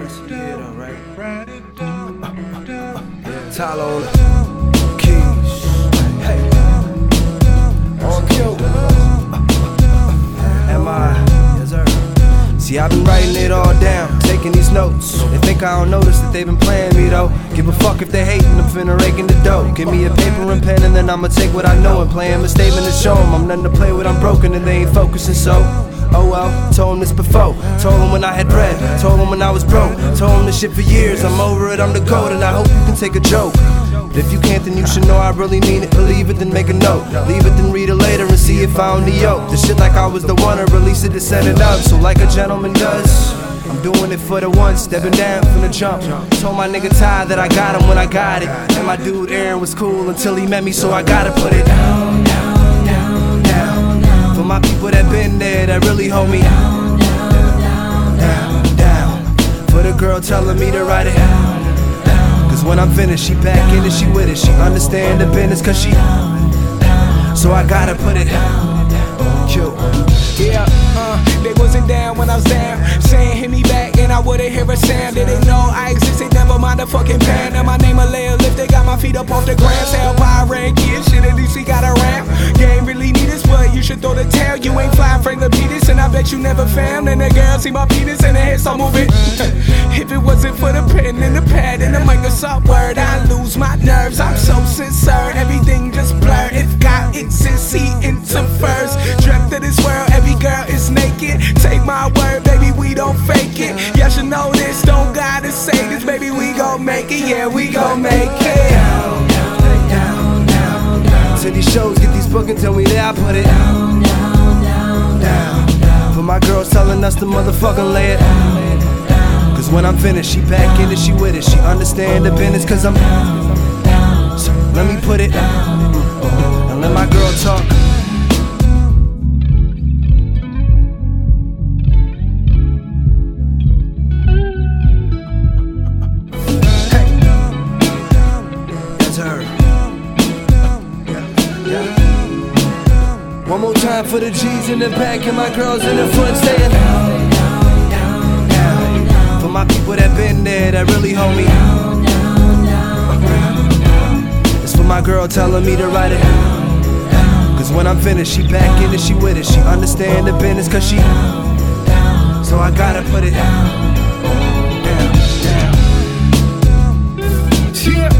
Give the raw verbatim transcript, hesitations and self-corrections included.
Keys. Yeah, though, right? Yeah, Tyler on the keys. Hey, on cue. Am I? Yes, sir. See, I've been writing it all down, taking these notes. They think I don't notice that they've been playing me though. Give a fuck if they hating, I'm finna raking the dough. Give me a paper and pen and then I'ma take what I know and play 'em a statement to show 'em I'm nothing to play with, I'm broken and they ain't focusing so. Oh well, told 'em this before. Told 'em when I had bread, told 'em when I was broke. Told 'em this shit for years, I'm over it, I'm the GOAT. And I hope you can take a joke. But if you can't, then you should know I really mean it. Believe it, then make a note. Leave it, then read it later and see if I own the yoke. The shit like I was the one to release it to set it up. So like a gentleman does, I'm doing it for the one, stepping down from the jump. Told my nigga Ty that I got him when I got it. And my dude Aaron was cool until he met me, so I gotta put it down, down, down, down, down. For my people that been there, that really hold me down, down, down, down. For the girl telling me to write it down. Cause when I'm finished, she back in it, she with it. She understand the business cause she, so I gotta put it Q. Yeah, uh, they wasn't down when I was down. Saying hit me back and I wouldn't hear a sound. They didn't know I existed, never mind the fucking band. And my name a layer lift, they got my feet up off the ground. Sell pirate kid, shit at least he got around. You ain't really need this, but you should throw the tail. You ain't flying Frank Lapidus, and I bet you never found. And the girl see my penis and the head start moving. If it wasn't for the pen and the pad and the Microsoft Word, I lose my nerves. I'm so sincere, everything just blurred. If God exists, he interferes. Dreamt of this world, every girl is naked. Take my word, baby, we don't fake it. You should know this, don't gotta say this, baby, we gon' make it. Yeah, we gon' make it. Down, down, down, down, down. To these shows, get these bookings, tell me that I put it down, down, down, down, down. For my girls telling us to motherfucking lay it down, down. Cause when I'm finished, she back in it, she with it. She understand the business cause I'm down, down. So let me put it down and let my girl talk. One more time for the G's in the back and my girls in the front saying down, down, down, down, down. For my people that been there, that really hold me down, down, down, down. It's for my girl telling me to write it down, down. Cause when I'm finished, she back in it, she with it. She understand the business cause she down, down. So I gotta put it down, down, down. Yeah.